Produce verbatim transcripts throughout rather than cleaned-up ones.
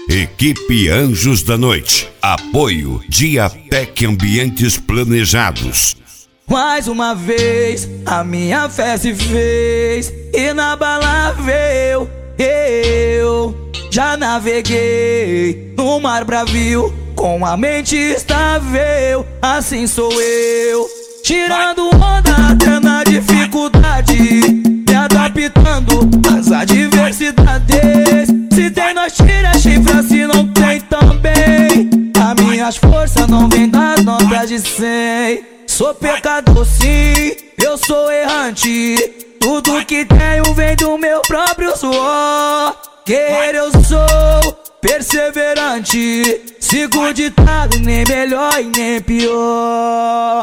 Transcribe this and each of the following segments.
Equipe Anjos da Noite. Apoio Diatec Ambientes Planejados. Mais uma vez a minha fé se fez inabalável. Eu já naveguei no mar bravio com a mente estável. Assim sou eu, tirando onda até na dificuldade, me adaptando às adversidades. Se tem nós tira chifra, se não tem também. As minhas forças não vêm das notas de cem. Sou pecador sim, eu sou errante. Tudo que tenho vem do meu próprio suor. Guerreiro eu sou, perseverante. Sigo o ditado, nem melhor e nem pior.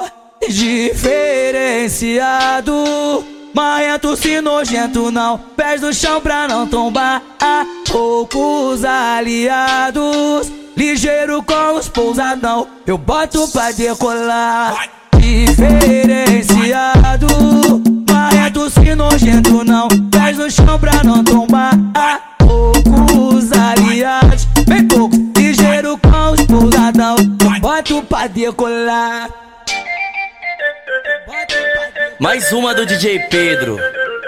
Diferenciado, marrento se nojento não, pés no chão pra não tombar. Há poucos aliados, ligeiro com os pousadão, eu boto pra decolar. Diferenciado, marrento se nojento não, pés no chão pra não tombar. Há poucos aliados, bem pouco, ligeiro com os pousadão, eu boto pra decolar. Mais uma do D J Pedro.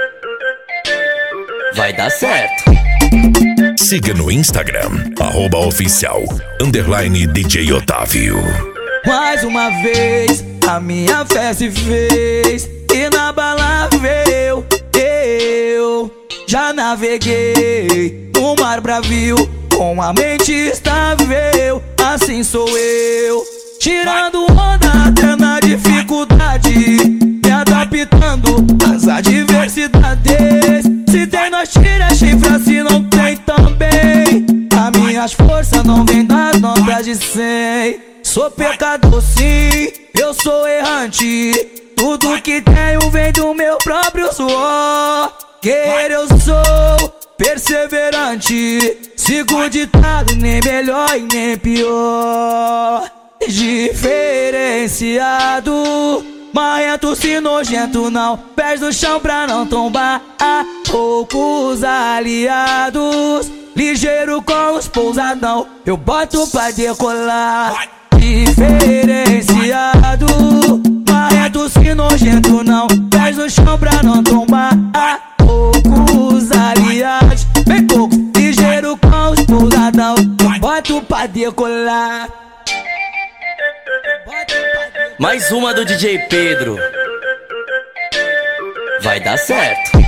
Vai dar certo. Siga no Instagram, arroba oficial, underline D J Otávio. Mais uma vez a minha fé se fez inabalável. Eu já naveguei no mar bravio com a mente estável. Assim sou eu, tirando onda até na dificuldade, me adaptando às adversidades. Se tem nós tira chifra, se não tem também. As minhas forças não vêm das notas de cem. Sou pecador sim, eu sou errante. Tudo que tenho vem do meu próprio suor. Guerreiro eu sou, perseverante. Sigo o ditado, nem melhor e nem pior. Diferenciado, marrento se nojento não, pés no chão pra não tombar. Há poucos aliados, ligeiro com os pousadão, eu boto pra decolar. Diferenciado, marrento se nojento não, pés no chão pra não tombar. Há poucos aliados, bem pouco, ligeiro com os pousadão, eu boto pra decolar. Mais uma do D J Pedro. Vai dar certo.